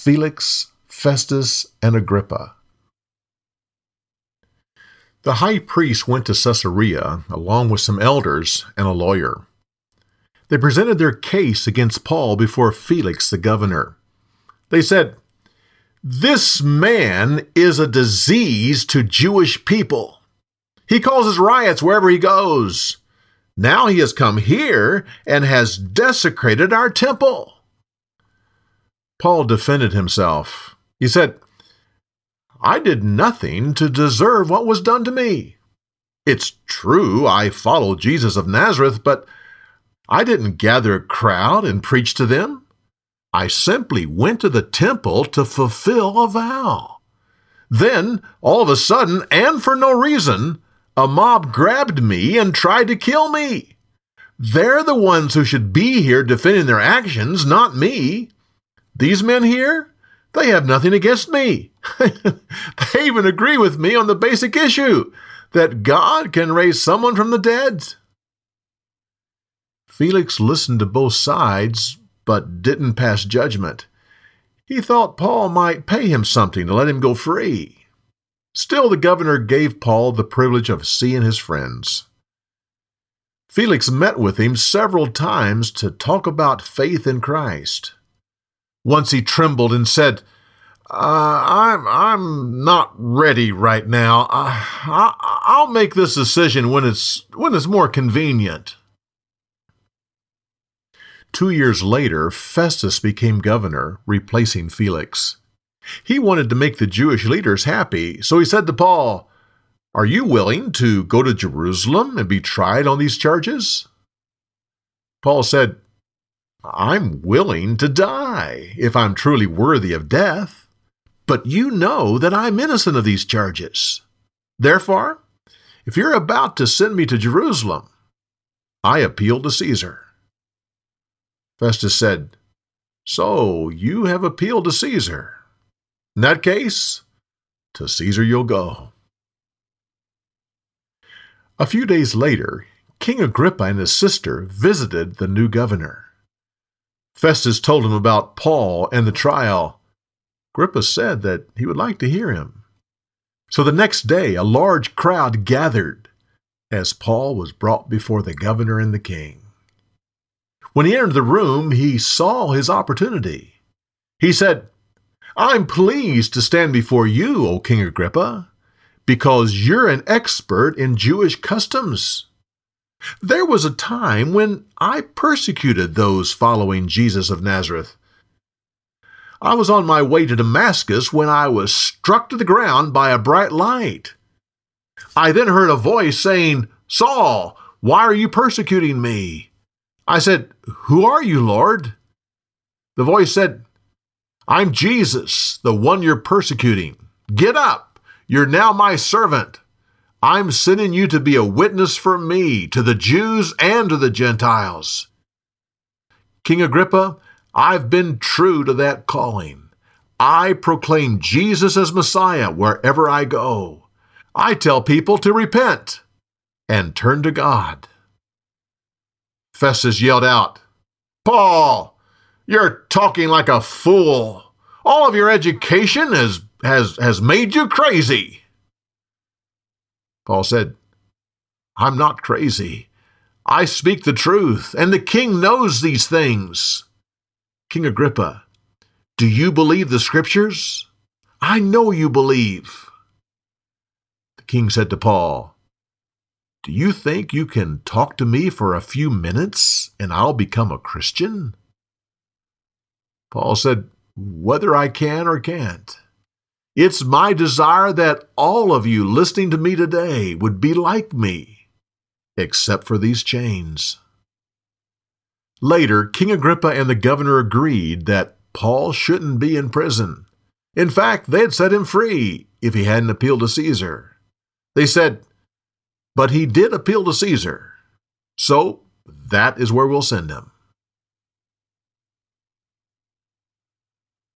Felix, Festus, and Agrippa. The high priest went to Caesarea along with some elders and a lawyer. They presented their case against Paul before Felix the governor. They said, "This man is a disease to Jewish people. He causes riots wherever he goes. Now he has come here and has desecrated our temple." Paul defended himself. He said, "I did nothing to deserve what was done to me. It's true I followed Jesus of Nazareth, but I didn't gather a crowd and preach to them. I simply went to the temple to fulfill a vow. Then, all of a sudden, and for no reason, a mob grabbed me and tried to kill me. They're the ones who should be here defending their actions, not me. These men here, they have nothing against me. They even agree with me on the basic issue that God can raise someone from the dead." Felix listened to both sides, but didn't pass judgment. He thought Paul might pay him something to let him go free. Still, the governor gave Paul the privilege of seeing his friends. Felix met with him several times to talk about faith in Christ. Once he trembled and said, I'm not ready right now. I'll make this decision when it's more convenient." 2 years later, Festus became governor, replacing Felix. He wanted to make the Jewish leaders happy, so he said to Paul, "Are you willing to go to Jerusalem and be tried on these charges?" Paul said, "I'm willing to die if I'm truly worthy of death, but you know that I'm innocent of these charges. Therefore, if you're about to send me to Jerusalem, I appeal to Caesar." Festus said, "So you have appealed to Caesar. In that case, to Caesar you'll go." A few days later, King Agrippa and his sister visited the new governor. Festus told him about Paul and the trial. Agrippa said that he would like to hear him. So the next day, a large crowd gathered as Paul was brought before the governor and the king. When he entered the room, he saw his opportunity. He said, "I'm pleased to stand before you, O King Agrippa, because you're an expert in Jewish customs. There was a time when I persecuted those following Jesus of Nazareth. I was on my way to Damascus when I was struck to the ground by a bright light. I then heard a voice saying, 'Saul, why are you persecuting me?' I said, 'Who are you, Lord?' The voice said, 'I'm Jesus, the one you're persecuting. Get up, you're now my servant. I'm sending you to be a witness for me to the Jews and to the Gentiles.' King Agrippa, I've been true to that calling. I proclaim Jesus as Messiah wherever I go. I tell people to repent and turn to God." Festus yelled out, "Paul, you're talking like a fool. All of your education has made you crazy." Paul said, "I'm not crazy. I speak the truth, and the king knows these things. King Agrippa, do you believe the scriptures? I know you believe." The king said to Paul, "Do you think you can talk to me for a few minutes and I'll become a Christian?" Paul said, "Whether I can or can't. It's my desire that all of you listening to me today would be like me, except for these chains." Later, King Agrippa and the governor agreed that Paul shouldn't be in prison. In fact, they had set him free if he hadn't appealed to Caesar. They said, "But he did appeal to Caesar, so that is where we'll send him."